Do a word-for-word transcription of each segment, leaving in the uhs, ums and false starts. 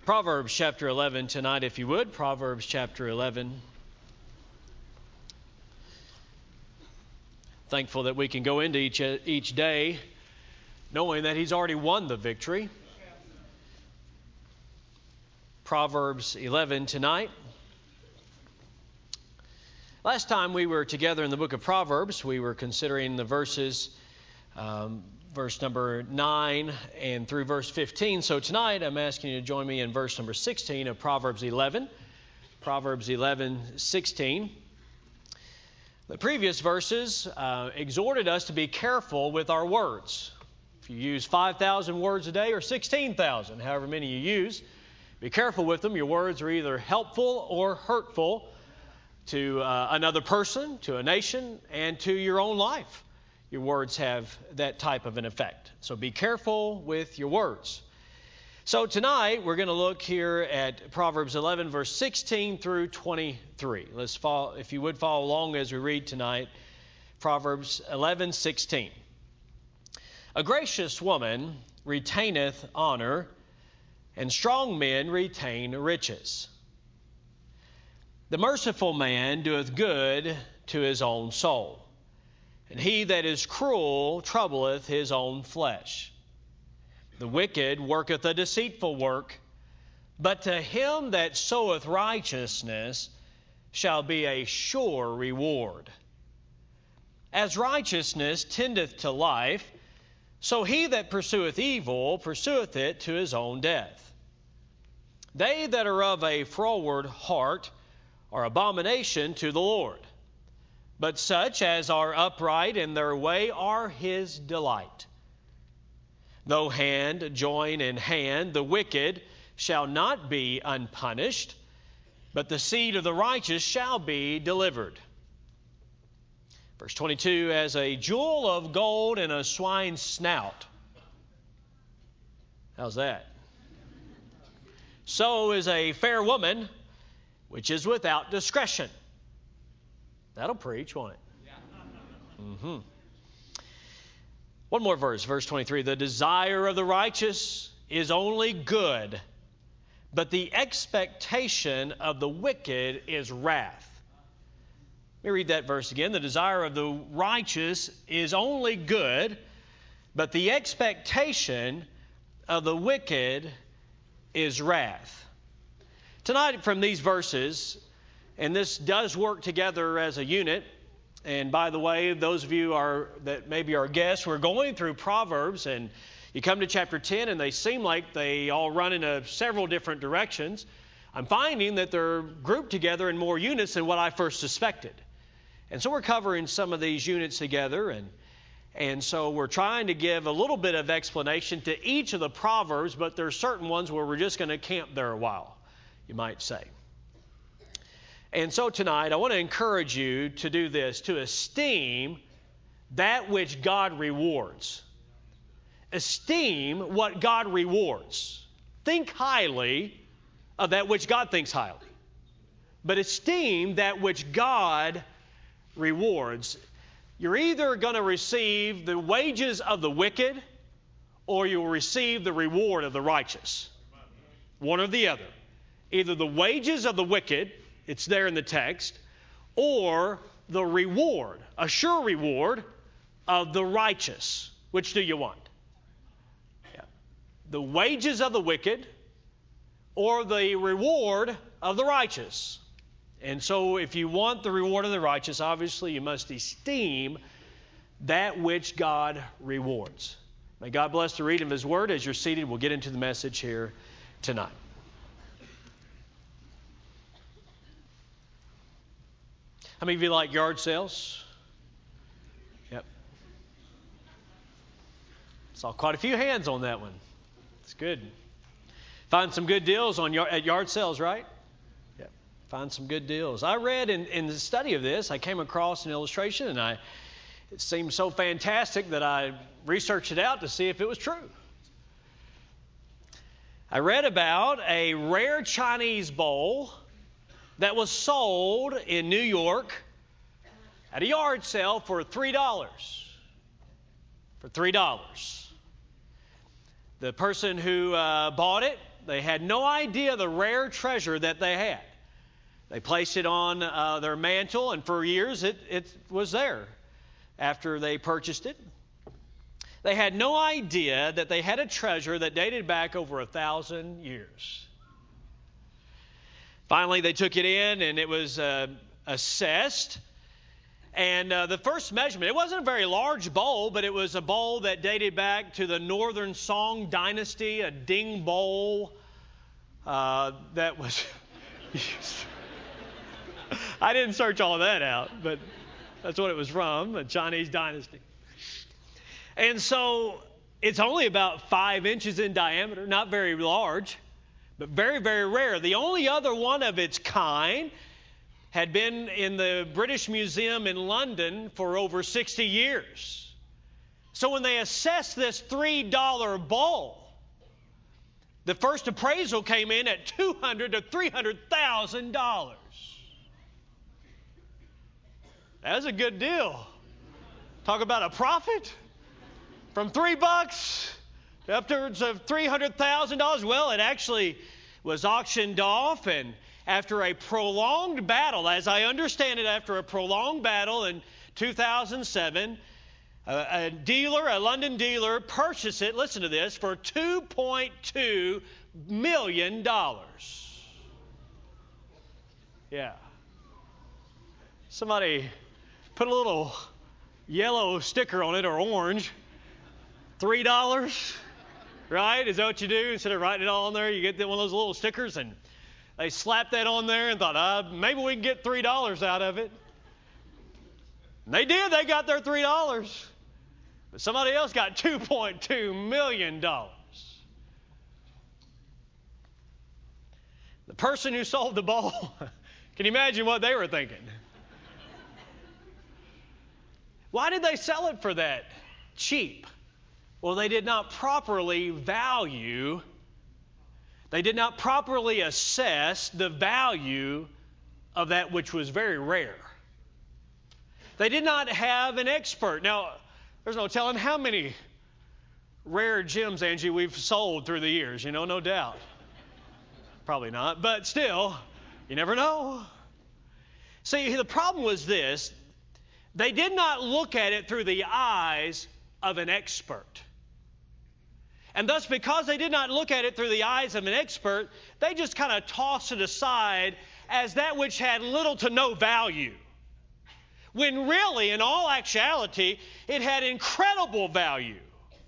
Proverbs chapter eleven tonight, if you would. Proverbs chapter eleven. Thankful that we can go into each, each day knowing that He's already won the victory. Proverbs eleven tonight. Last time we were together in the book of Proverbs, we were considering the verses, um, verse number nine and through verse fifteen. So tonight I'm asking you to join me in verse number sixteen of Proverbs eleven. Proverbs eleven, sixteen. The previous verses uh, exhorted us to be careful with our words. If you use five thousand words a day or sixteen thousand, however many you use, be careful with them. Your words are either helpful or hurtful to uh, another person, to a nation, and to your own life. Your words have that type of an effect. So be careful with your words. So tonight we're going to look here at Proverbs eleven, verse sixteen through twenty-three. Let's follow, if you would follow along as we read tonight. Proverbs eleven, sixteen. A gracious woman retaineth honor, and strong men retain riches. The merciful man doeth good to his own soul, and he that is cruel troubleth his own flesh. The wicked worketh a deceitful work, but to him that soweth righteousness shall be a sure reward. As righteousness tendeth to life, so he that pursueth evil pursueth it to his own death. They that are of a froward heart are abomination to the Lord, but such as are upright in their way are His delight. Though hand join in hand, the wicked shall not be unpunished, but the seed of the righteous shall be delivered. Verse twenty-two, as a jewel of gold in a swine's snout. How's that? So is a fair woman which is without discretion. That'll preach, won't it? Mm-hmm. One more verse, verse twenty-three. The desire of the righteous is only good, but the expectation of the wicked is wrath. Let me read that verse again. The desire of the righteous is only good, but the expectation of the wicked is wrath. Tonight from these verses, and this does work together as a unit, and by the way, those of you are that maybe are guests, we're going through Proverbs, and you come to chapter ten and they seem like they all run in a, several different directions. I'm finding that they're grouped together in more units than what I first suspected. And so we're covering some of these units together, and And so we're trying to give a little bit of explanation to each of the Proverbs, but there are certain ones where we're just going to camp there a while, you might say. And so tonight I want to encourage you to do this, to esteem that which God rewards. Esteem what God rewards. Think highly of that which God thinks highly. But esteem that which God rewards. You're either going to receive the wages of the wicked or you'll receive the reward of the righteous. One or the other. Either the wages of the wicked, it's there in the text, or the reward, a sure reward of the righteous. Which do you want? Yeah. The wages of the wicked or the reward of the righteous. And so if you want the reward of the righteous, obviously you must esteem that which God rewards. May God bless the reading of His Word. As you're seated, we'll get into the message here tonight. How many of you like yard sales? Yep. Saw quite a few hands on that one. It's good. Find some good deals on at yard sales, right? Find some good deals. I read in, in the study of this, I came across an illustration, and I it seemed so fantastic that I researched it out to see if it was true. I read about a rare Chinese bowl that was sold in New York at a yard sale for three dollars. For three dollars. The person who uh, bought it, they had no idea the rare treasure that they had. They placed it on uh, their mantle, and for years it, it was there after they purchased it. They had no idea that they had a treasure that dated back over a thousand years. Finally, they took it in, and it was uh, assessed. And uh, the first measurement, it wasn't a very large bowl, but it was a bowl that dated back to the Northern Song Dynasty, a ding bowl uh, that was used. I didn't search all that out, but that's what it was from, a Chinese dynasty. And so it's only about five inches in diameter, not very large, but very, very rare. The only other one of its kind had been in the British Museum in London for over sixty years. So when they assessed this three dollar bowl, the first appraisal came in at two hundred thousand to three hundred thousand dollars. That's a good deal. Talk about a profit. From three bucks to upwards of three hundred thousand dollars. Well, it actually was auctioned off, and after a prolonged battle, as I understand it, after a prolonged battle in two thousand seven, a, a dealer, a London dealer, purchased it, listen to this, for two point two million dollars. Yeah. Somebody put a little yellow sticker on it, or orange. Three dollars, right? Is that what you do? Instead of writing it all on there, you get one of those little stickers, and they slapped that on there and thought, uh, maybe we can get three dollars out of it. And they did. They got their three dollars. But somebody else got two point two million dollars. The person who sold the bowl, can you imagine what they were thinking? Why did they sell it for that cheap? Well, they did not properly value, they did not properly assess the value of that which was very rare. They did not have an expert. Now, there's no telling how many rare gems, Angie, we've sold through the years, you know, no doubt. Probably not, but still, you never know. See, the problem was this. They did not look at it through the eyes of an expert. And thus, because they did not look at it through the eyes of an expert, they just kind of tossed it aside as that which had little to no value. When really, in all actuality, it had incredible value.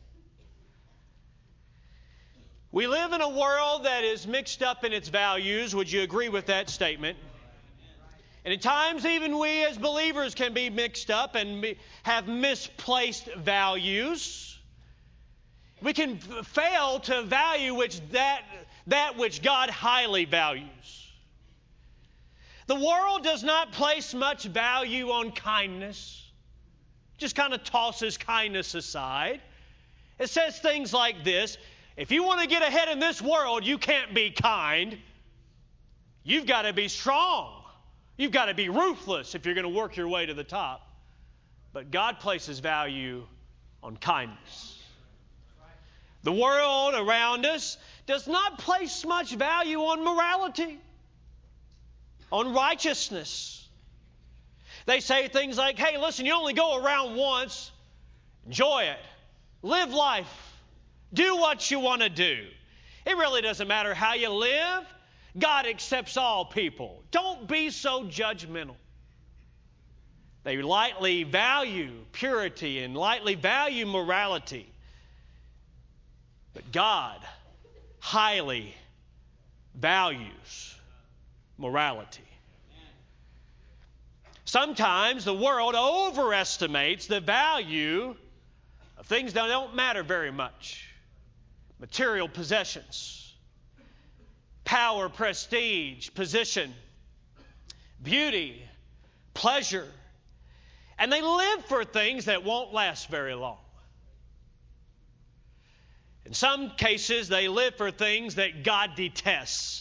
We live in a world that is mixed up in its values. Would you agree with that statement? And at times, even we as believers can be mixed up and be, have misplaced values. We can fail to value which that, that which God highly values. The world does not place much value on kindness. Just kind of tosses kindness aside. It says things like this: if you want to get ahead in this world, you can't be kind. You've got to be strong. You've got to be ruthless if you're going to work your way to the top. But God places value on kindness. The world around us does not place much value on morality, on righteousness. They say things like, hey, listen, you only go around once. Enjoy it. Live life. Do what you want to do. It really doesn't matter how you live. God accepts all people. Don't be so judgmental. They lightly value purity and lightly value morality. But God highly values morality. Sometimes the world overestimates the value of things that don't matter very much. Material possessions, power, prestige, position, beauty, pleasure. And they live for things that won't last very long. In some cases, they live for things that God detests.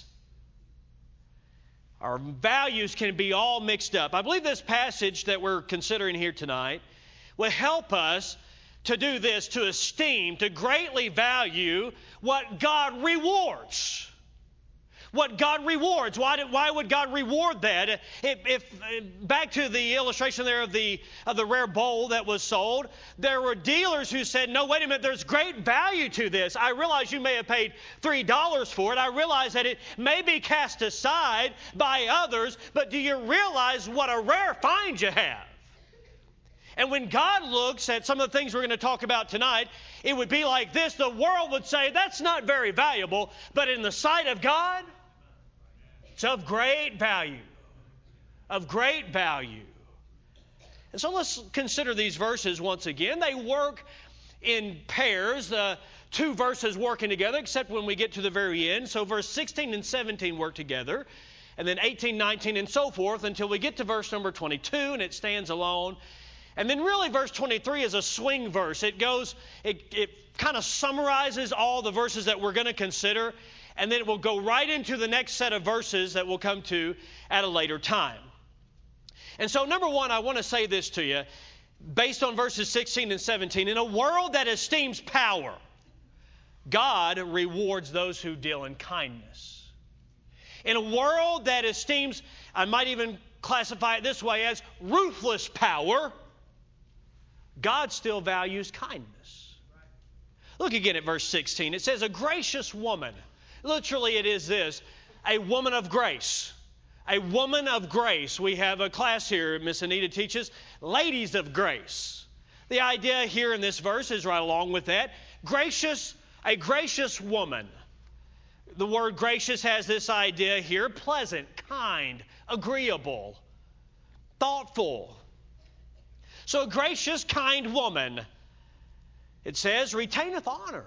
Our values can be all mixed up. I believe this passage that we're considering here tonight will help us to do this, to esteem, to greatly value what God rewards. What God rewards. Why, did, why would God reward that? If, if back to the illustration there of the of the rare bowl that was sold, there were dealers who said, no, wait a minute, there's great value to this. I realize you may have paid three dollars for it. I realize that it may be cast aside by others, but do you realize what a rare find you have? And when God looks at some of the things we're going to talk about tonight, it would be like this. The world would say, that's not very valuable, but in the sight of God, it's of great value. Of great value. And so let's consider these verses once again. They work in pairs. The two verses working together, except when we get to the very end. So verse sixteen and seventeen work together. And then eighteen, nineteen, and so forth until we get to verse number twenty-two, and it stands alone. And then really verse twenty-three is a swing verse. It goes, it, it kind of summarizes all the verses that we're going to consider, and then it will go right into the next set of verses that we'll come to at a later time. And so number one, I want to say this to you, based on verses sixteen and seventeen. In a world that esteems power, God rewards those who deal in kindness. In a world that esteems, I might even classify it this way, as ruthless power, God still values kindness. Look again at verse sixteen. It says, a gracious woman. Literally it is this, a woman of grace. A woman of grace. We have a class here, Miss Anita teaches, ladies of grace. The idea here in this verse is right along with that. Gracious, a gracious woman. The word gracious has this idea here, pleasant, kind, agreeable, thoughtful. So a gracious, kind woman, it says, retaineth honor.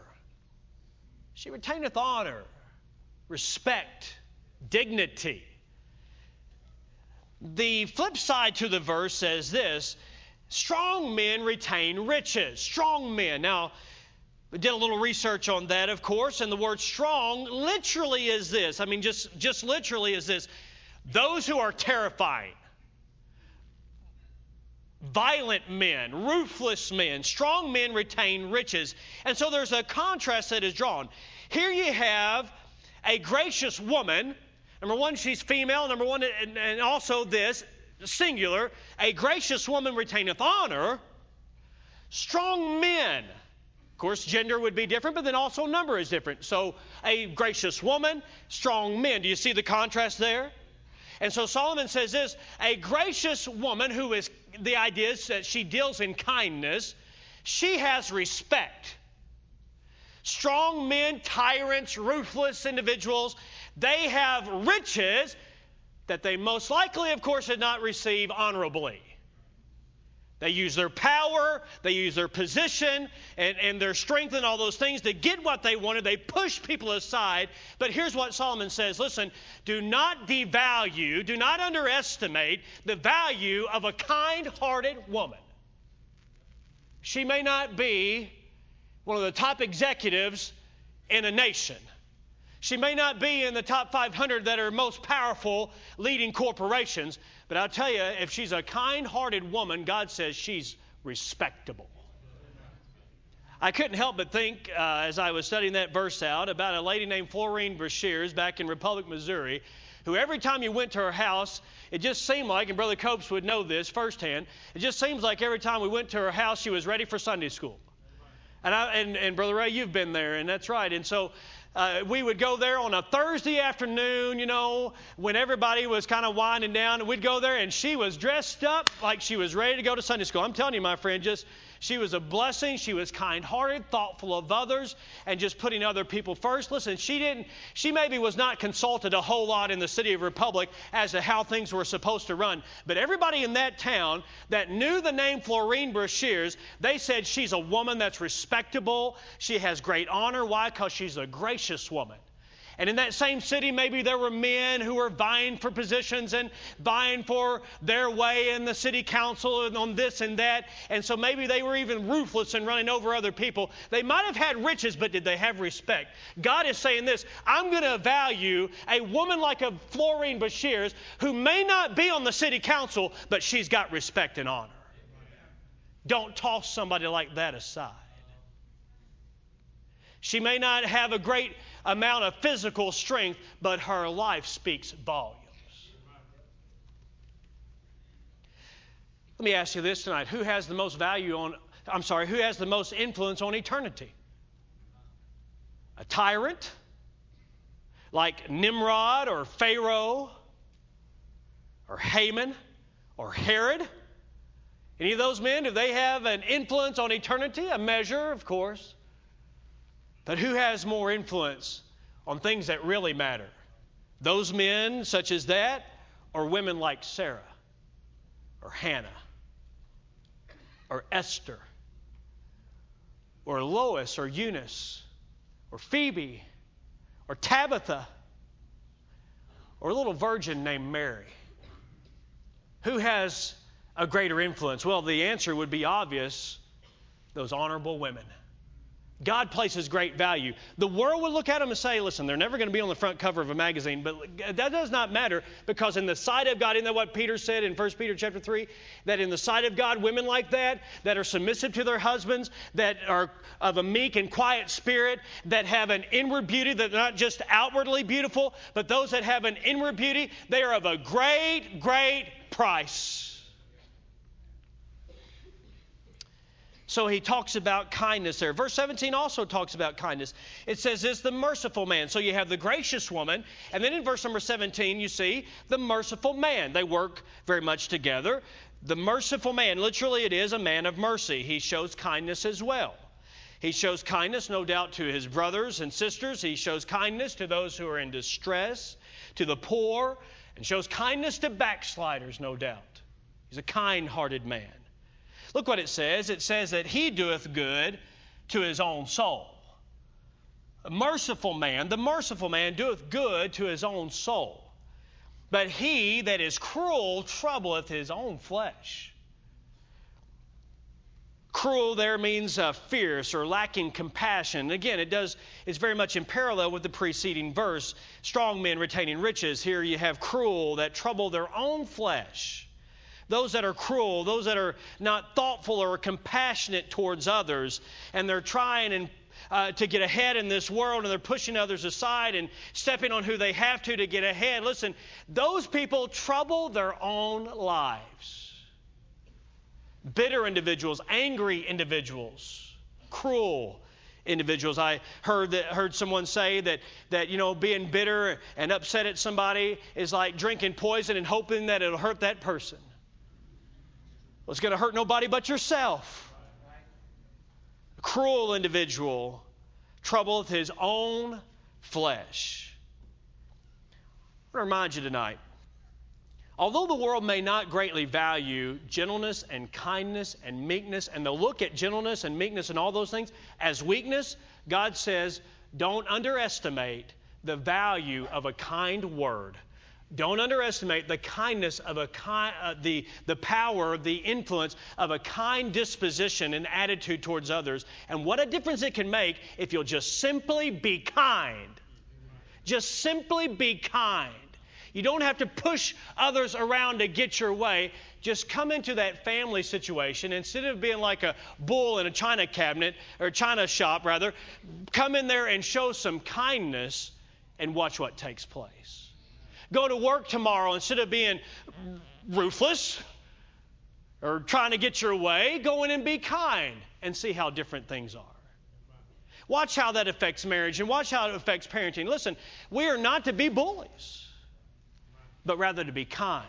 She retaineth honor, respect, dignity. The flip side to the verse says this, strong men retain riches. Strong men. Now, we did a little research on that, of course, and the word strong literally is this. I mean, just, just literally is this. Those who are terrifying. Violent men, ruthless men, strong men retain riches. And so there's a contrast that is drawn. Here you have a gracious woman. Number one, she's female. Number one, and, and also this, singular, a gracious woman retaineth honor. Strong men. Of course, gender would be different, but then also number is different. So a gracious woman, strong men. Do you see the contrast there? And so Solomon says this, a gracious woman who is, the idea is that she deals in kindness, she has respect. Strong men, tyrants, ruthless individuals, they have riches that they most likely, of course, did not receive honorably. They use their power, they use their position and, and their strength and all those things to get what they wanted. They push people aside. But here's what Solomon says. Listen, do not devalue, do not underestimate the value of a kind-hearted woman. She may not be one of the top executives in a nation. She may not be in the top five hundred that are most powerful leading corporations. But I'll tell you, if she's a kind-hearted woman, God says she's respectable. I couldn't help but think, uh, as I was studying that verse out, about a lady named Florine Brashears back in Republic, Missouri, who every time you went to her house, it just seemed like, and Brother Copes would know this firsthand, it just seems like every time we went to her house, she was ready for Sunday school. And, I, and, and Brother Ray, you've been there, and that's right. And so uh, we would go there on a Thursday afternoon, you know, when everybody was kind of winding down. And we'd go there, and she was dressed up like she was ready to go to Sunday school. I'm telling you, my friend, just she was a blessing. She was kind-hearted, thoughtful of others, and just putting other people first. Listen, she didn't. She maybe was not consulted a whole lot in the city of Republic as to how things were supposed to run. But everybody in that town that knew the name Florine Brashears, they said she's a woman that's respectable. She has great honor. Why? Because she's a gracious woman. And in that same city, maybe there were men who were vying for positions and vying for their way in the city council and on this and that. And so maybe they were even ruthless and running over other people. They might have had riches, but did they have respect? God is saying this, I'm going to value a woman like a Florine Brashears who may not be on the city council, but she's got respect and honor. Don't toss somebody like that aside. She may not have a great amount of physical strength, but her life speaks volumes. Let me ask you this tonight. Who has the most value on, I'm sorry, who has the most influence on eternity? A tyrant like Nimrod or Pharaoh or Haman or Herod? Any of those men, do they have an influence on eternity? A measure, of course. But who has more influence on things that really matter? Those men such as that, or women like Sarah or Hannah or Esther or Lois or Eunice or Phoebe or Tabitha or a little virgin named Mary? Who has a greater influence? Well, the answer would be obvious. Those honorable women. God places great value. The world would look at them and say, listen, they're never going to be on the front cover of a magazine, but that does not matter, because in the sight of God, isn't that what Peter said in First Peter chapter three? That in the sight of God, women like that, that are submissive to their husbands, that are of a meek and quiet spirit, that have an inward beauty, that are not just outwardly beautiful, but those that have an inward beauty, they are of a great, great price. So he talks about kindness there. Verse seventeen also talks about kindness. It says this, the merciful man. So you have the gracious woman. And then in verse number seventeen, you see the merciful man. They work very much together. The merciful man, literally it is a man of mercy. He shows kindness as well. He shows kindness, no doubt, to his brothers and sisters. He shows kindness to those who are in distress, to the poor, and shows kindness to backsliders, no doubt. He's a kind-hearted man. Look what it says. It says that he doeth good to his own soul. A merciful man, the merciful man doeth good to his own soul. But he that is cruel troubleth his own flesh. Cruel there means uh, fierce or lacking compassion. Again, it does. It's very much in parallel with the preceding verse. Strong men retaining riches. Here you have cruel that trouble their own flesh. Those that are cruel, those that are not thoughtful or compassionate towards others, and they're trying and uh, to get ahead in this world, and they're pushing others aside and stepping on who they have to to get ahead. Listen, those people trouble their own lives. Bitter individuals, angry individuals, cruel individuals. I heard that heard someone say that that you know being bitter and upset at somebody is like drinking poison and hoping that it'll hurt that person. Well, it's going to hurt nobody but yourself. A cruel individual troubleth his own flesh. I want to remind you tonight, although the world may not greatly value gentleness and kindness and meekness, and they'll look at gentleness and meekness and all those things as weakness, God says, don't underestimate the value of a kind word. Don't underestimate the kindness of a kind, uh, the, the power, the influence of a kind disposition and attitude towards others. And what a difference it can make if you'll just simply be kind. Just simply be kind. You don't have to push others around to get your way. Just come into that family situation. Instead of being like a bull in a china cabinet, or china shop rather, come in there and show some kindness and watch what takes place. Go to work tomorrow, instead of being ruthless or trying to get your way, go in and be kind and see how different things are. Watch how that affects marriage and watch how it affects parenting. Listen, we are not to be bullies, but rather to be kind.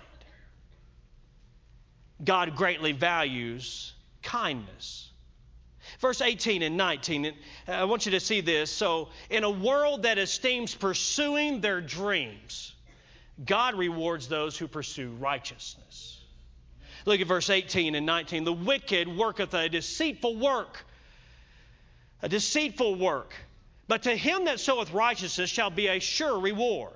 God greatly values kindness. Verse eighteen and nineteen, I want you to see this. So, in a world that esteems pursuing their dreams, God rewards those who pursue righteousness. Look at verse eighteen and nineteen. The wicked worketh a deceitful work. A deceitful work. But to him that soweth righteousness shall be a sure reward.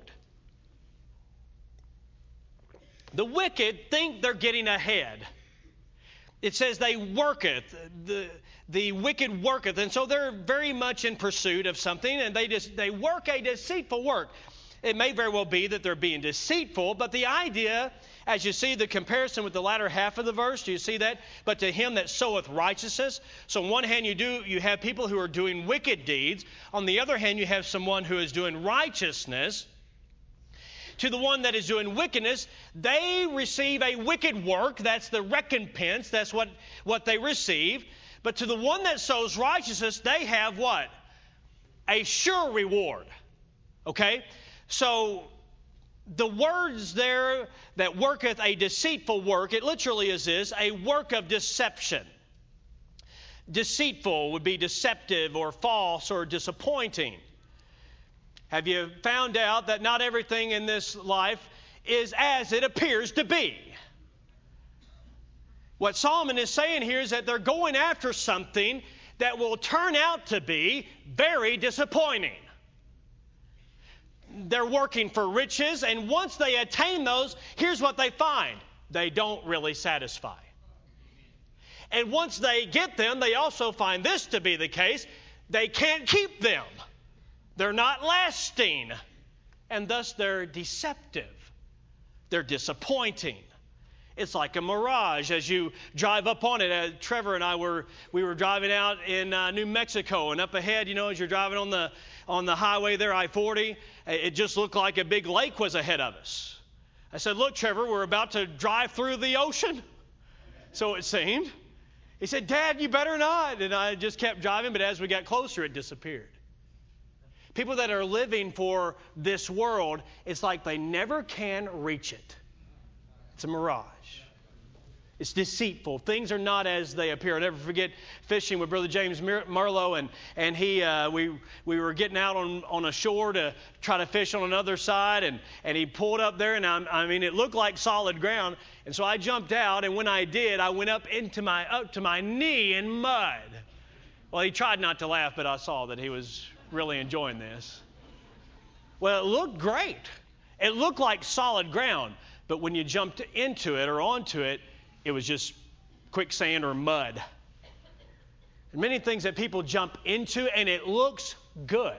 The wicked think they're getting ahead. It says they worketh. The, the wicked worketh. And so they're very much in pursuit of something, and they just they work a deceitful work. it may very well be that they're being deceitful, but the idea, as you see the comparison with the latter half of the verse, do you see that? But to him that soweth righteousness. So on one hand, you do you have people who are doing wicked deeds. On the other hand, you have someone who is doing righteousness. To the one that is doing wickedness, they receive a wicked work. That's the recompense. That's what, what they receive. But to the one that sows righteousness, they have what? A sure reward. Okay? So the words there that worketh a deceitful work, it literally is this, a work of deception. Deceitful would be deceptive or false or disappointing. Have you found out that not everything in this life is as it appears to be? What Solomon is saying here is that they're going after something that will turn out to be very disappointing. They're working for riches, and once they attain those, here's what they find. They don't really satisfy. And once they get them, they also find this to be the case. They can't keep them. They're not lasting, and thus they're deceptive. They're disappointing. It's like a mirage as you drive up on it. Uh, Trevor and I were we were driving out in uh, New Mexico, and up ahead, you know, as you're driving on the on the highway there, I forty, it just looked like a big lake was ahead of us. I said, "Look, Trevor, we're about to drive through the ocean." So it seemed. He said, "Dad, you better not." And I just kept driving, but as we got closer, it disappeared. People that are living for this world, it's like they never can reach it. It's a mirage. It's deceitful. Things are not as they appear. I'll never forget fishing with Brother James Marlowe, and and he uh, we we were getting out on, on a shore to try to fish on another side, and, and he pulled up there, and I, I mean it looked like solid ground, and so I jumped out, and when I did, I went up into my up to my knee in mud. Well, he tried not to laugh, but I saw that he was really enjoying this. Well, it looked great. It looked like solid ground, but when you jumped into it or onto it, it was just quicksand or mud. And many things that people jump into, and it looks good.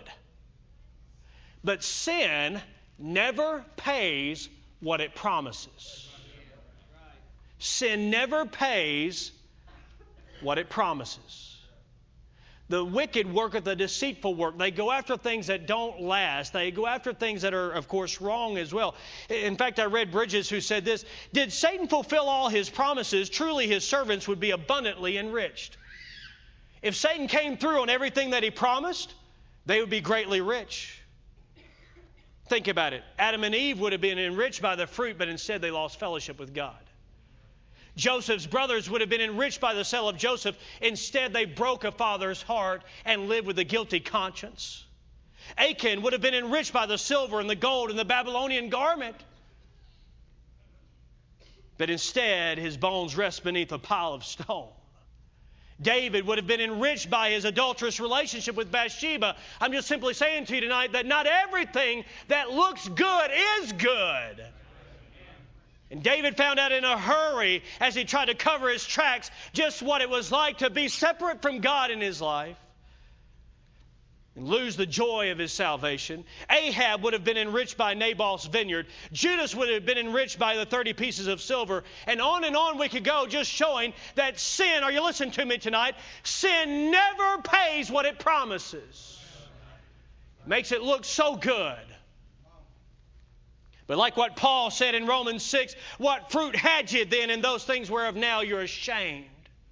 But sin never pays what it promises. Sin never pays what it promises. The wicked worketh a deceitful work. They go after things that don't last. They go after things that are, of course, wrong as well. In fact, I read Bridges who said this, "Did Satan fulfill all his promises, truly his servants would be abundantly enriched." If Satan came through on everything that he promised, they would be greatly rich. Think about it. Adam and Eve would have been enriched by the fruit, but instead they lost fellowship with God. Joseph's brothers would have been enriched by the sale of Joseph. Instead, they broke a father's heart and lived with a guilty conscience. Achan would have been enriched by the silver and the gold and the Babylonian garment. But instead, his bones rest beneath a pile of stone. David would have been enriched by his adulterous relationship with Bathsheba. I'm just simply saying to you tonight that not everything that looks good is good. And David found out in a hurry as he tried to cover his tracks just what it was like to be separate from God in his life and lose the joy of his salvation. Ahab would have been enriched by Nabal's vineyard. Judas would have been enriched by the thirty pieces of silver. And on and on we could go, just showing that sin, are you listening to me tonight? Sin never pays what it promises. It makes it look so good. But like what Paul said in Romans six, what fruit had you then in those things whereof now you're ashamed?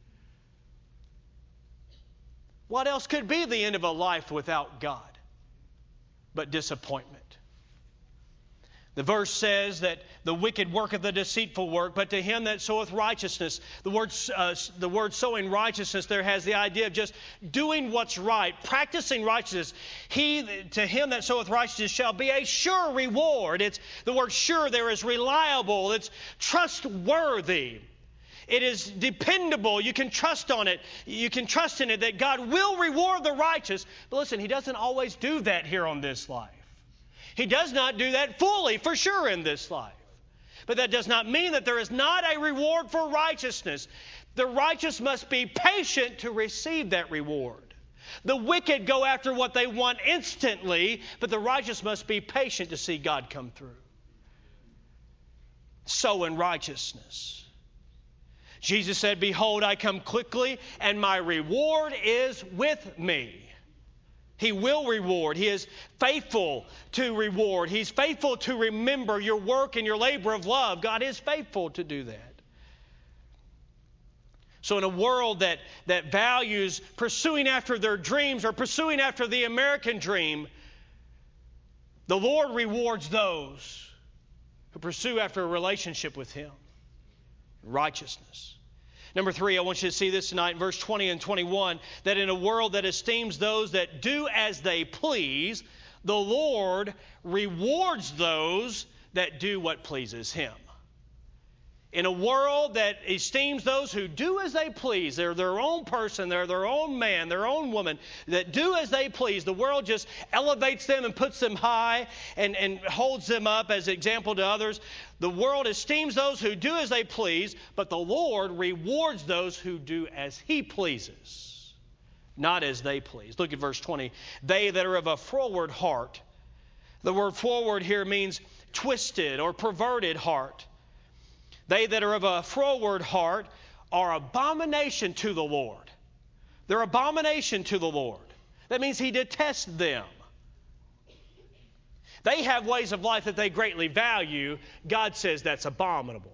What else could be the end of a life without God but disappointment? The verse says that the wicked worketh a deceitful work, but to him that soweth righteousness. The word, uh, the word sowing righteousness there has the idea of just doing what's right, practicing righteousness. He, to him that soweth righteousness shall be a sure reward. It's the word sure there is reliable. It's trustworthy. It is dependable. You can trust on it. You can trust in it that God will reward the righteous. But listen, He doesn't always do that here on this life. He does not do that fully, for sure, in this life. But that does not mean that there is not a reward for righteousness. The righteous must be patient to receive that reward. The wicked go after what they want instantly, but the righteous must be patient to see God come through. So in righteousness. Jesus said, behold, I come quickly, and my reward is with me. He will reward. He is faithful to reward. He's faithful to remember your work and your labor of love. God is faithful to do that. So in a world that, that values pursuing after their dreams or pursuing after the American dream, the Lord rewards those who pursue after a relationship with Him. Righteousness. Number three, I want you to see this tonight in verse twenty and twenty-one, that in a world that esteems those that do as they please, the Lord rewards those that do what pleases Him. In a world that esteems those who do as they please, they're their own person, they're their own man, their own woman, that do as they please, the world just elevates them and puts them high and, and holds them up as an example to others. The world esteems those who do as they please, but the Lord rewards those who do as He pleases, not as they please. Look at verse twenty. They that are of a froward heart. The word froward here means twisted or perverted heart. They that are of a froward heart are abomination to the Lord. They're abomination to the Lord. That means He detests them. They have ways of life that they greatly value. God says that's abominable.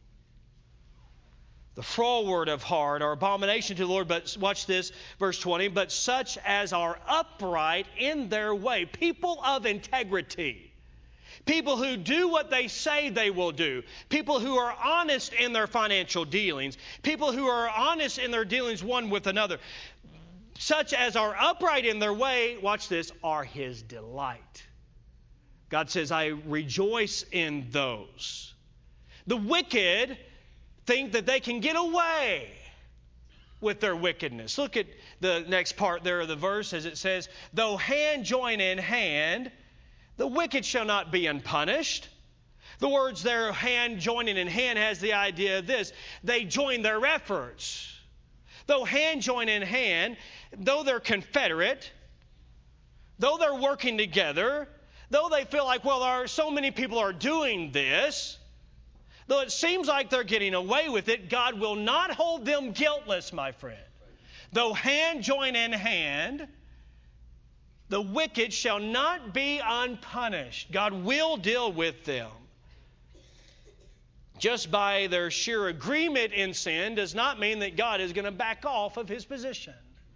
The froward of heart are abomination to the Lord, but watch this, verse twenty, but such as are upright in their way, people of integrity. People who do what they say they will do. People who are honest in their financial dealings. People who are honest in their dealings one with another. Such as are upright in their way, watch this, are His delight. God says, I rejoice in those. The wicked think that they can get away with their wickedness. Look at the next part there of the verse as it says, though hand join in hand, the wicked shall not be unpunished. The words there, hand joining in hand, has the idea of this. They join their efforts. Though hand join in hand, though they're confederate, though they're working together, though they feel like, well, there are so many people are doing this, though it seems like they're getting away with it, God will not hold them guiltless, my friend. Though hand join in hand, the wicked shall not be unpunished. God will deal with them. Just by their sheer agreement in sin does not mean that God is going to back off of His position.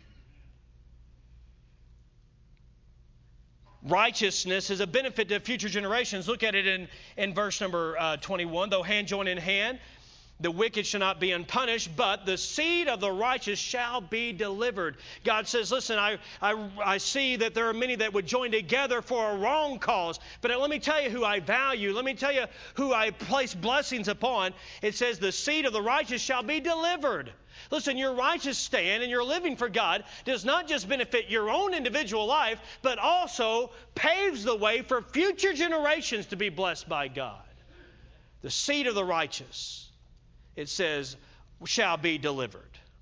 Righteousness is a benefit to future generations. Look at it in, in verse number uh, twenty-one. Though hand join in hand, the wicked shall not be unpunished, but the seed of the righteous shall be delivered. God says, listen, I, I, I see that there are many that would join together for a wrong cause. But let me tell you who I value. Let me tell you who I place blessings upon. It says the seed of the righteous shall be delivered. Listen, your righteous stand and your living for God does not just benefit your own individual life, but also paves the way for future generations to be blessed by God. The seed of the righteous, it says, shall be delivered.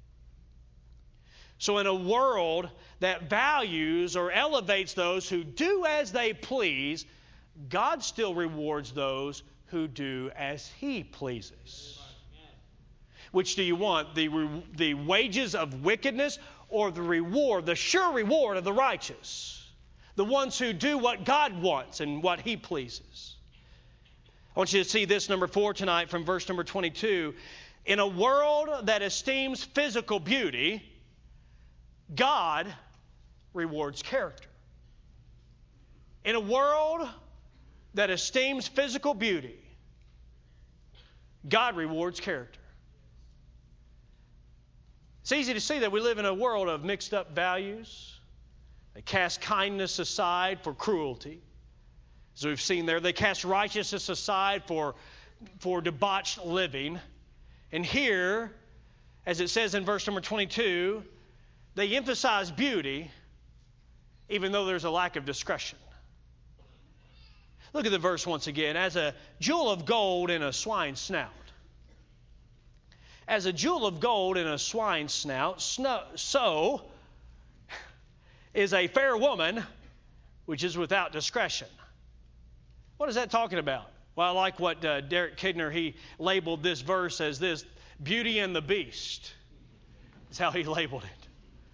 So in a world that values or elevates those who do as they please, God still rewards those who do as He pleases. Which do you want? The, re- the wages of wickedness or the reward, the sure reward of the righteous? The ones who do what God wants and what He pleases. I want you to see this, number four, tonight from verse number twenty-two. In a world that esteems physical beauty, God rewards character. In a world that esteems physical beauty, God rewards character. It's easy to see that we live in a world of mixed up values. They cast kindness aside for cruelty. As we've seen there, they cast righteousness aside for, for debauched living. And here, as it says in verse number twenty-two, they emphasize beauty even though there's a lack of discretion. Look at the verse once again. As a jewel of gold in a swine's snout. As a jewel of gold in a swine's snout, so is a fair woman, which is without discretion. What is that talking about? Well, I like what uh, Derek Kidner, he labeled this verse as this, Beauty and the Beast. That's how he labeled it.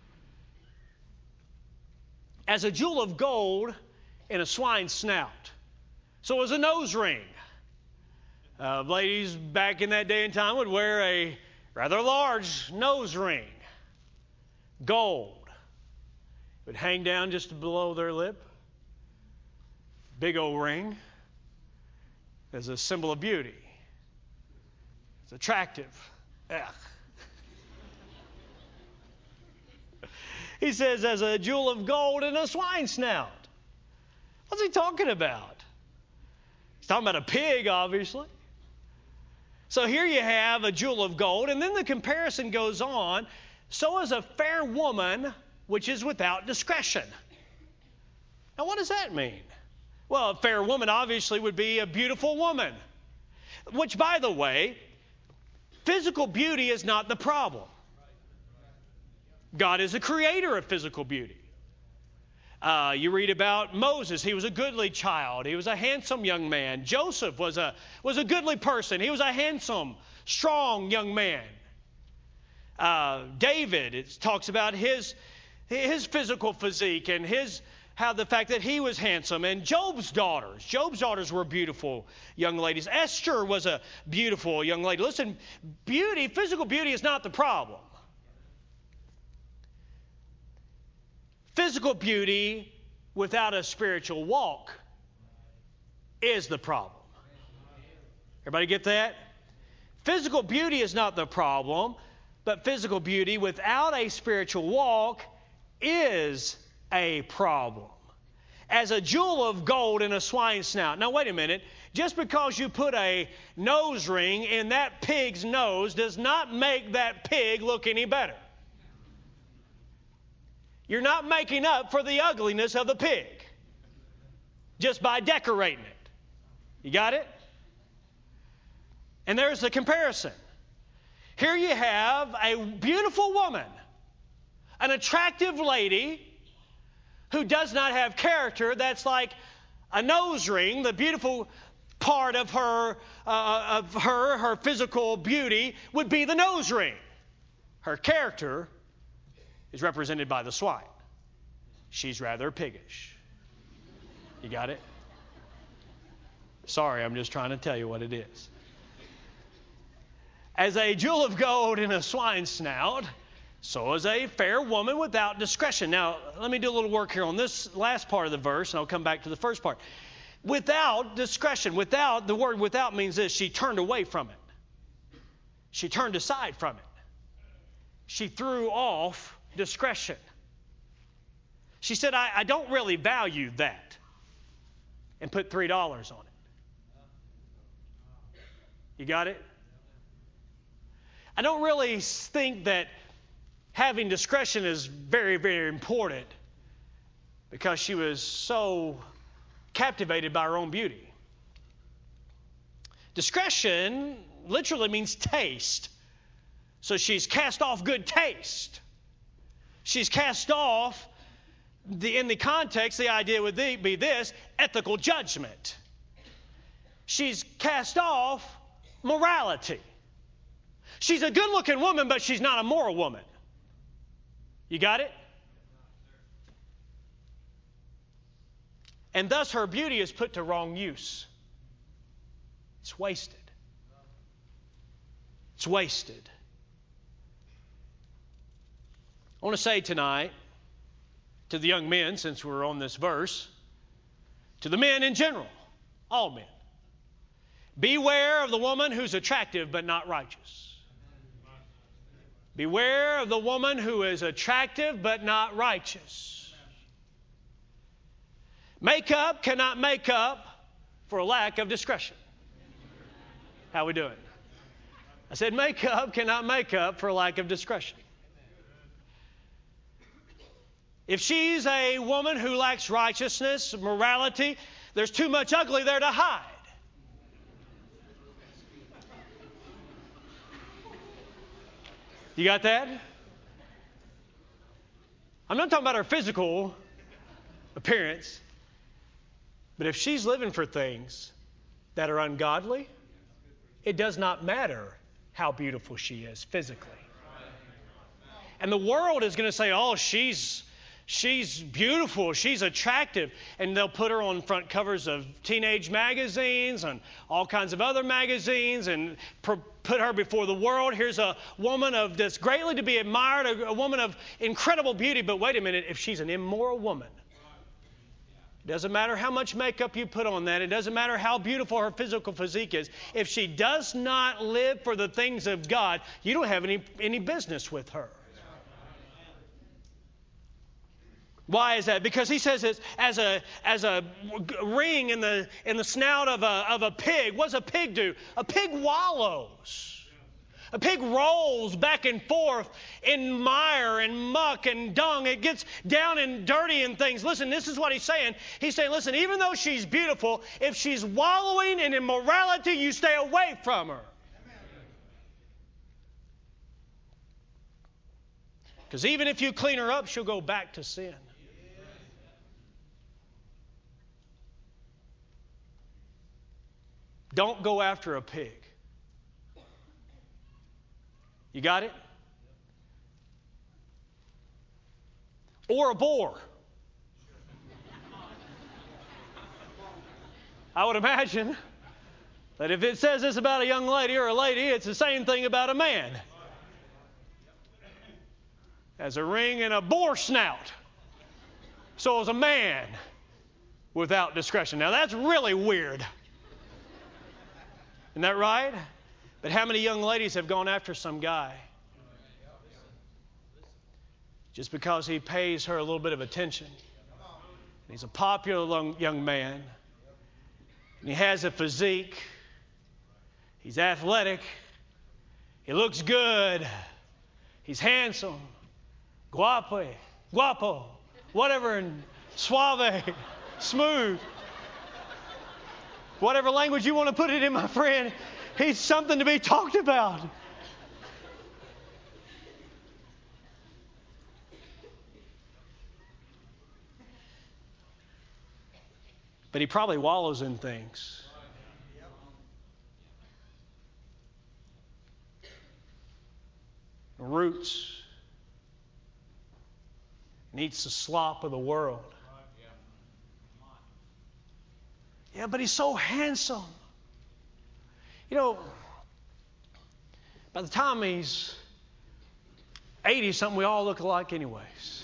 As a jewel of gold in a swine's snout. So as a nose ring. Uh, ladies back in that day and time would wear a rather large nose ring. Gold. It would hang down just below their lip. Big old ring. As a symbol of beauty. It's attractive. Ugh. He says, as a jewel of gold in a swine's snout. What's he talking about? He's talking about a pig, obviously. So here you have a jewel of gold, and then the comparison goes on. So is a fair woman, which is without discretion. Now, what does that mean? Well, a fair woman obviously would be a beautiful woman. Which, by the way, physical beauty is not the problem. God is the creator of physical beauty. Uh, you read about Moses. He was a goodly child. He was a handsome young man. Joseph was a, was a goodly person. He was a handsome, strong young man. Uh, David, it talks about his, his physical physique and his how the fact that he was handsome. And Job's daughters. Job's daughters were beautiful young ladies. Esther was a beautiful young lady. Listen, beauty, physical beauty is not the problem. Physical beauty without a spiritual walk is the problem. Everybody get that? Physical beauty is not the problem, but physical beauty without a spiritual walk is a problem. As a jewel of gold in a swine's snout. Now, wait a minute. Just because you put a nose ring in that pig's nose does not make that pig look any better. You're not making up for the ugliness of the pig just by decorating it. You got it? And there's the comparison. Here you have a beautiful woman, an attractive lady who does not have character. That's like a nose ring, the beautiful part of her, uh, of her, her physical beauty would be the nose ring. Her character is represented by the swine. She's rather piggish. You got it? Sorry, I'm just trying to tell you what it is. As a jewel of gold in a swine's snout, so is a fair woman without discretion. Now, let me do a little work here on this last part of the verse, and I'll come back to the first part. Without discretion, without, the word without means this, she turned away from it. She turned aside from it. She threw off discretion. She said, I, I don't really value that, and put three dollars on it. You got it? I don't really think that having discretion is very, very important because she was so captivated by her own beauty. Discretion literally means taste. So she's cast off good taste. She's cast off, the, in the context, the idea would be this, ethical judgment. She's cast off morality. She's a good-looking woman, but she's not a moral woman. You got it? And thus her beauty is put to wrong use. It's wasted. It's wasted. I want to say tonight to the young men, since we're on this verse, to the men in general, all men, beware of the woman who's attractive but not righteous. Beware of the woman who is attractive but not righteous. Makeup cannot make up for a lack of discretion. How we doing? I said makeup cannot make up for a lack of discretion. If she's a woman who lacks righteousness, morality, there's too much ugly there to hide. You got that? I'm not talking about her physical appearance, but if she's living for things that are ungodly, it does not matter how beautiful she is physically. And the world is going to say, oh, she's she's beautiful, she's attractive. And they'll put her on front covers of teenage magazines and all kinds of other magazines and pr- put her before the world. Here's a woman of that's greatly to be admired, a, a woman of incredible beauty. But wait a minute, if she's an immoral woman, it doesn't matter how much makeup you put on that. It doesn't matter how beautiful her physical physique is. If she does not live for the things of God, you don't have any, any business with her. Why is that? Because he says it's as a as a ring in the in the snout of a of a pig. What does a pig do? A pig wallows. A pig rolls back and forth in mire and muck and dung. It gets down and dirty and things. Listen, this is what he's saying. He's saying, listen, even though she's beautiful, if she's wallowing in immorality, you stay away from her. Because even if you clean her up, she'll go back to sin. Don't go after a pig. You got it? Or a boar. I would imagine that if it says this about a young lady or a lady, it's the same thing about a man. As a ring and a boar snout, so is a man without discretion. Now that's really weird. Isn't that right? But how many young ladies have gone after some guy just because he pays her a little bit of attention? He's a popular young man. And he has a physique. He's athletic. He looks good. He's handsome. Guapo. Guapo. Whatever. And suave. Smooth. Whatever language you want to put it in, my friend. He's something to be talked about. But he probably wallows in things. Roots. And eats the slop of the world. Yeah, but he's so handsome. You know, by the time he's eighty-something, we all look alike anyways.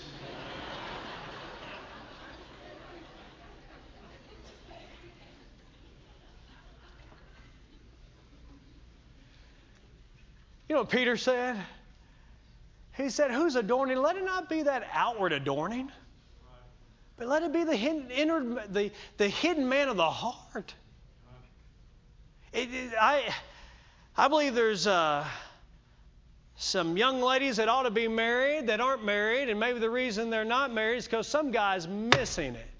You know what Peter said? He said, who's adorning? Let it not be that outward adorning, but let it be the hidden, inner, the, the hidden man of the heart. It, it, I, I believe there's uh, some young ladies that ought to be married that aren't married, and maybe the reason they're not married is because some guy's missing it.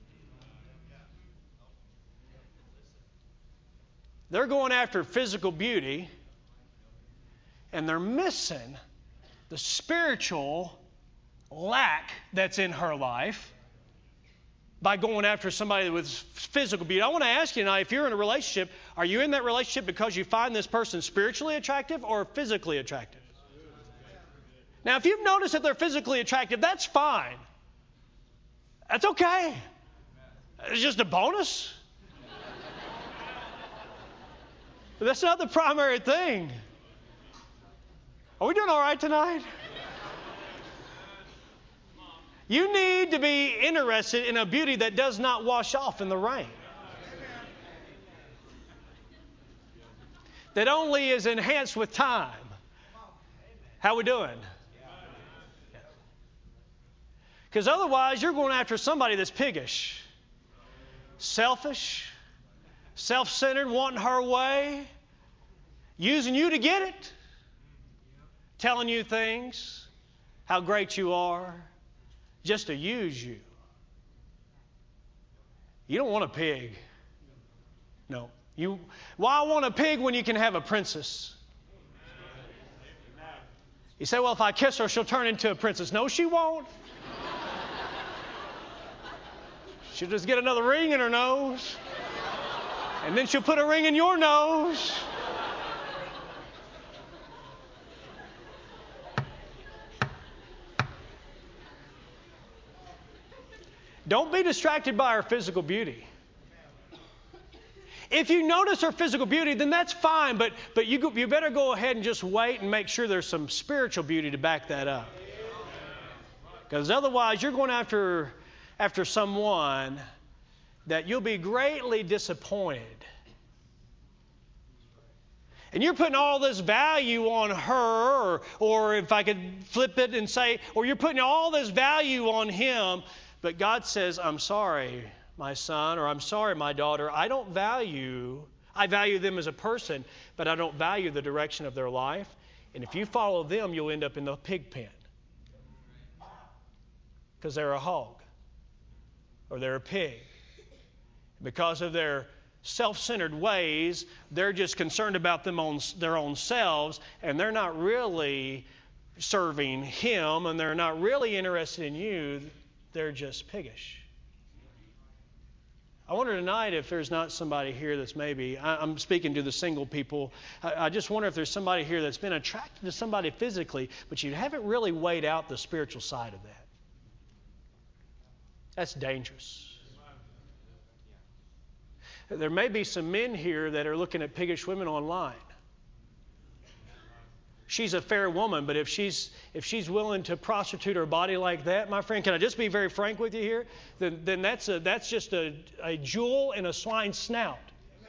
They're going after physical beauty, and they're missing the spiritual lack that's in her life by going after somebody with physical beauty. I want to ask you now, if you're in a relationship, are you in that relationship because you find this person spiritually attractive or physically attractive? Now, if you've noticed that they're physically attractive, that's fine. That's okay. It's just a bonus. But that's not the primary thing. Are we doing all right tonight? You need to be interested in a beauty that does not wash off in the rain. That only is enhanced with time. How we doing? Because otherwise you're going after somebody that's piggish, selfish, self-centered, wanting her way, using you to get it, telling you things, how great you are, just to use you. You don't want a pig. No. You. Why want a pig when you can have a princess? You say, well, if I kiss her, she'll turn into a princess. No, she won't. She'll just get another ring in her nose. And then she'll put a ring in your nose. Don't be distracted by her physical beauty. If you notice her physical beauty, then that's fine, but, but you, go, you better go ahead and just wait and make sure there's some spiritual beauty to back that up. Because otherwise, you're going after, after someone that you'll be greatly disappointed. And you're putting all this value on her, or, or if I could flip it and say, or you're putting all this value on him, but God says, I'm sorry, my son, or I'm sorry, my daughter, I don't value, I value them as a person, but I don't value the direction of their life. And if you follow them, you'll end up in the pig pen. Because they're a hog, or they're a pig. Because of their self-centered ways, they're just concerned about them on their own selves, and they're not really serving him, and they're not really interested in you. They're just piggish. I wonder tonight if there's not somebody here that's maybe, I, I'm speaking to the single people, I, I just wonder if there's somebody here that's been attracted to somebody physically, but you haven't really weighed out the spiritual side of that. That's dangerous. There may be some men here that are looking at piggish women online. She's a fair woman, but if she's if she's willing to prostitute her body like that, my friend, can I just be very frank with you here? Then then that's a that's just a, a jewel in a swine's snout.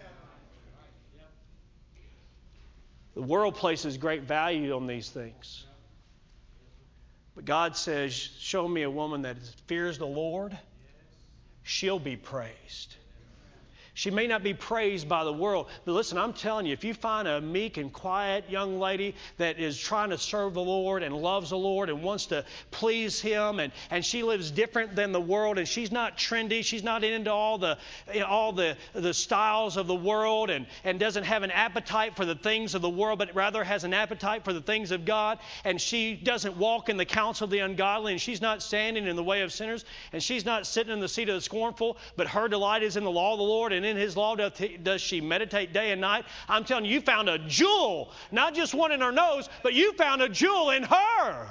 The world places great value on these things. But God says, show me a woman that fears the Lord, she'll be praised. She may not be praised by the world, but listen, I'm telling you, if you find a meek and quiet young lady that is trying to serve the Lord and loves the Lord and wants to please Him, and, and she lives different than the world, and she's not trendy, she's not into all the you know, all the, the styles of the world, and, and doesn't have an appetite for the things of the world, but rather has an appetite for the things of God, and she doesn't walk in the counsel of the ungodly, and she's not standing in the way of sinners, and she's not sitting in the seat of the scornful, but her delight is in the law of the Lord, and in His law doth, does she meditate day and night. I'm telling you, you found a jewel, not just one in her nose, but you found a jewel in her.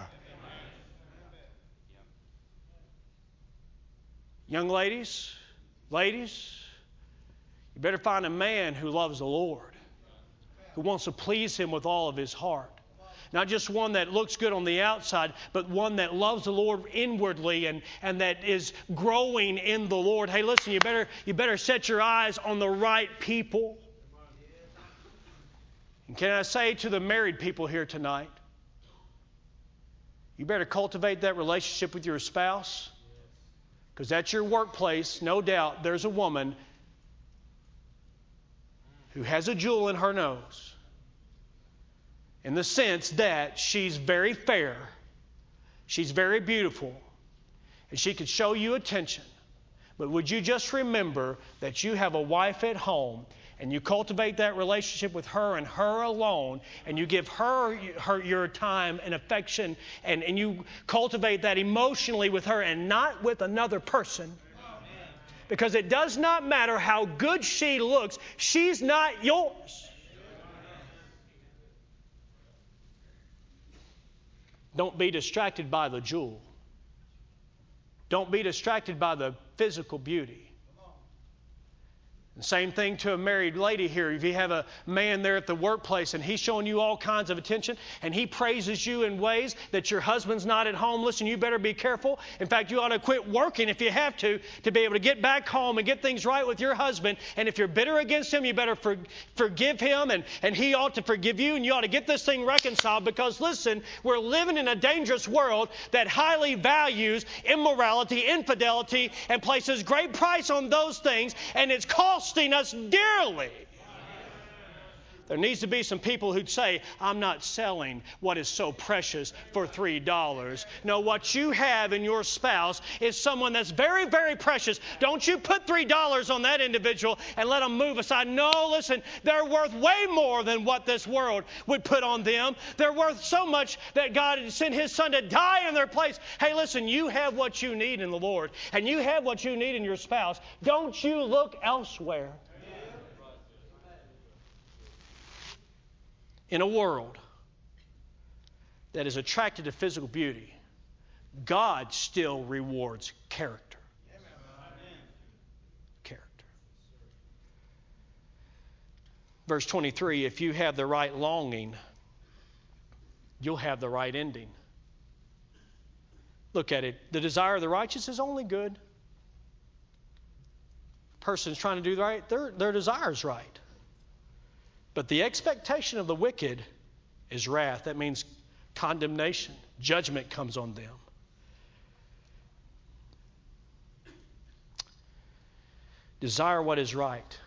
Young ladies, ladies, you better find a man who loves the Lord, who wants to please Him with all of his heart. Not just one that looks good on the outside, but one that loves the Lord inwardly and, and that is growing in the Lord. Hey, listen, you better you better set your eyes on the right people. And can I say to the married people here tonight, you better cultivate that relationship with your spouse, because at your workplace, no doubt, there's a woman who has a jewel in her nose. In the sense that she's very fair, she's very beautiful, and she could show you attention. But would you just remember that you have a wife at home, and you cultivate that relationship with her and her alone, and you give her, her your time and affection, and, and you cultivate that emotionally with her and not with another person. Because it does not matter how good she looks, she's not yours. Don't be distracted by the jewel. Don't be distracted by the physical beauty. The same thing to a married lady here. If you have a man there at the workplace and he's showing you all kinds of attention and he praises you in ways that your husband's not at home, listen, you better be careful. In fact, you ought to quit working if you have to, to be able to get back home and get things right with your husband. And if you're bitter against him, you better for, forgive him, and, and he ought to forgive you, and you ought to get this thing reconciled, because listen, we're living in a dangerous world that highly values immorality, infidelity, and places great price on those things, and it's costing us dearly. There needs to be some people who'd say, I'm not selling what is so precious for three dollars. No, what you have in your spouse is someone that's very, very precious. Don't you put three dollars on that individual and let them move aside. No, listen, they're worth way more than what this world would put on them. They're worth so much that God sent His Son to die in their place. Hey, listen, you have what you need in the Lord, and you have what you need in your spouse. Don't you look elsewhere. In a world that is attracted to physical beauty, God still rewards character. Character. Verse twenty-three, if you have the right longing, you'll have the right ending. Look at it. The desire of the righteous is only good. Person's trying to do the right, their, their desire is right. But the expectation of the wicked is wrath. That means condemnation. Judgment comes on them. Desire what is right.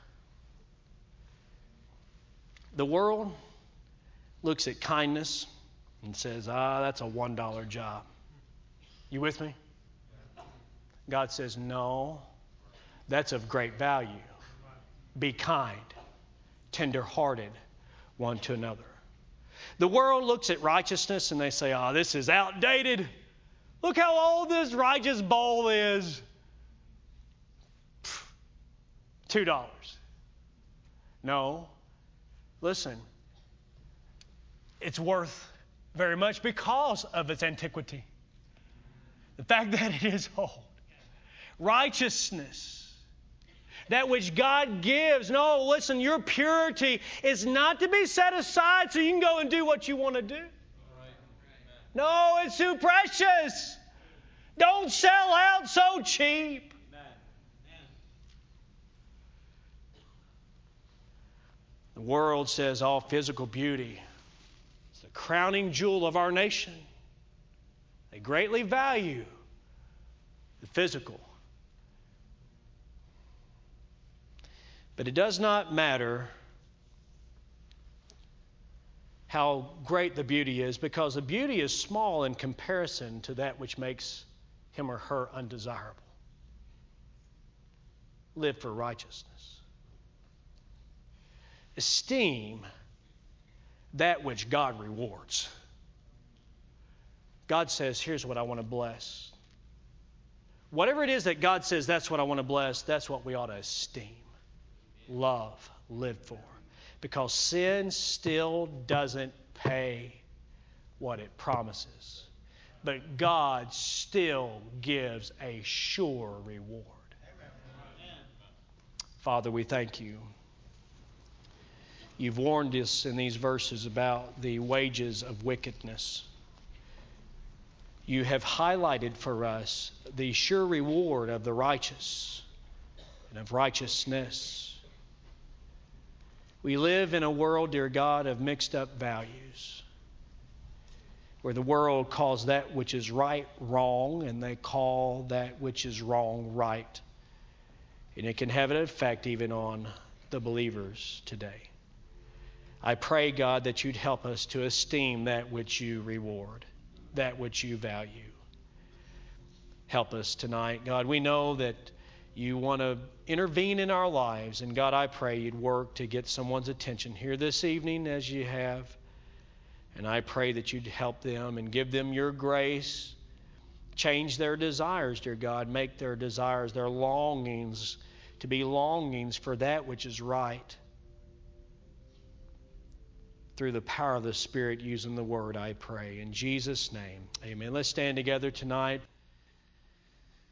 The world looks at kindness and says, ah, that's a one dollar job. You with me? God says, no, that's of great value. Be kind, tender-hearted one to another. The world looks at righteousness and they say, oh, this is outdated. Look how old this righteous bowl is. Two dollars. No. Listen. It's worth very much because of its antiquity. The fact that it is old. Righteousness. That which God gives. No, listen, your purity is not to be set aside so you can go and do what you want to do. No, it's too precious. Don't sell out so cheap. The world says all physical beauty is the crowning jewel of our nation. They greatly value the physical. But it does not matter how great the beauty is, because the beauty is small in comparison to that which makes him or her undesirable. Live for righteousness. Esteem that which God rewards. God says, here's what I want to bless. Whatever it is that God says, that's what I want to bless, that's what we ought to esteem, love, live for. Because sin still doesn't pay what it promises. But God still gives a sure reward. Father, we thank you. You've warned us in these verses about the wages of wickedness. You have highlighted for us the sure reward of the righteous and of righteousness. We live in a world, dear God, of mixed up values, where the world calls that which is right wrong, and they call that which is wrong right. And it can have an effect even on the believers today. I pray, God, that you'd help us to esteem that which you reward, that which you value. Help us tonight, God. We know that you want to intervene in our lives, and God, I pray you'd work to get someone's attention here this evening as you have. And I pray that you'd help them and give them your grace. Change their desires, dear God. Make their desires, their longings, to be longings for that which is right. Through the power of the Spirit using the Word, I pray. In Jesus' name, amen. Let's stand together tonight.